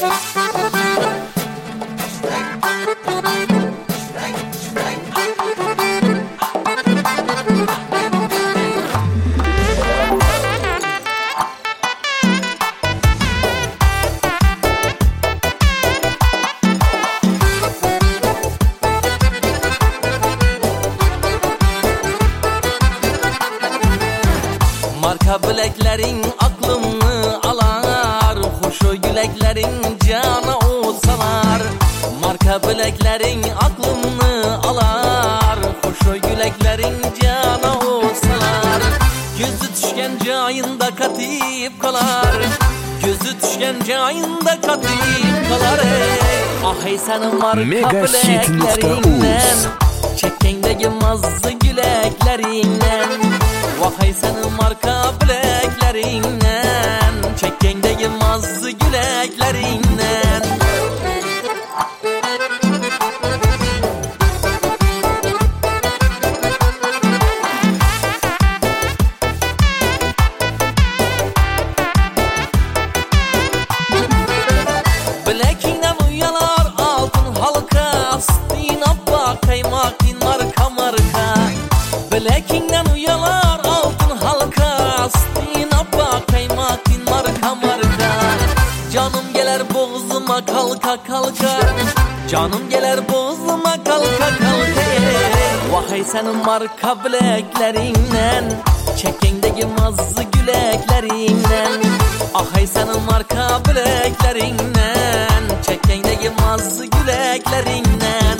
Marka bileklerin aklımı alar, hoşu güleklerin cana olsalar. Marka bileklerin aklımı alar, hoşu güleklerin cana olsalar. Gözü düşken cayında katip kalar, gözü düşken cayında katip kalar. Ah ey senin marka bileklerinden, çekendeki mazlı güleklerinden. Vay senin marka bileklerinden, çekendeki mazlı güleklerinden. Bilekinden uyalar altın halka, astin abba kaymakin marka marka. Bilekinden uyalar altın halka, astin abba kaymakin marka marka. Canım gelir boğazıma kalka kalka, canım gelir boğazıma kalka kalka. Vay senin marka bileklerinden, çekendeki mazlı güleklerinden. Ah ey senin marka bileklerinden, çekendeki mazlı güleklerinden.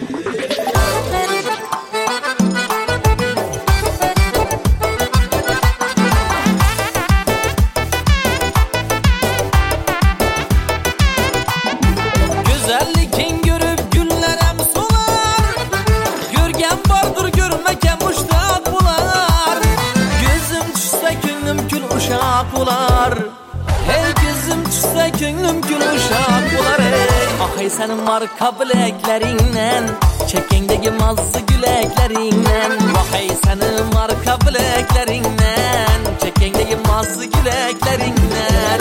Güzellikin görüp günlerem solar, görgen vardır görmeke muştak bular. Gözüm düşse könlüm kül uşak bular, hey gözüm düşse könlüm kül uşak bular. Ah ey senin marka bileklerinden, çekendeki mazlı güleklerinden. Vah ey senin marka bileklerinden, çekendeki mazlı güleklerinden.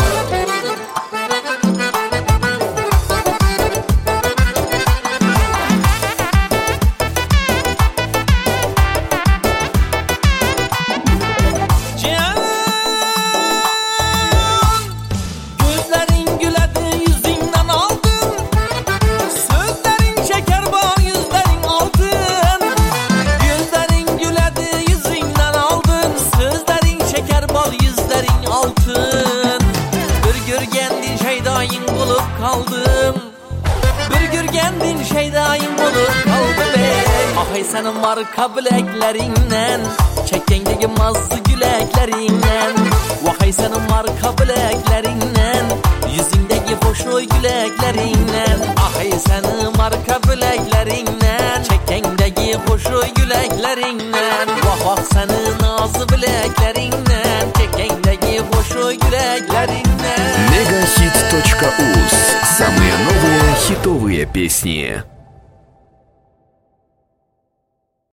Kaldım, bir gürgendin şeydayım olup kaldım ey. Ah ey senin marka bileklerinden, çekendeki mazlı güleklerinden. Vah ey senin marka bileklerinden, yüzündeki hoşoy güleklerinden. Ah ey senin marka bileklerinden, çekendeki hoşoy güleklerinden. Vah vah senin nazlı bileklerinden, çekendeki hoşoy güleklerinden. Megahit.uz. Самые новые хитовые песни.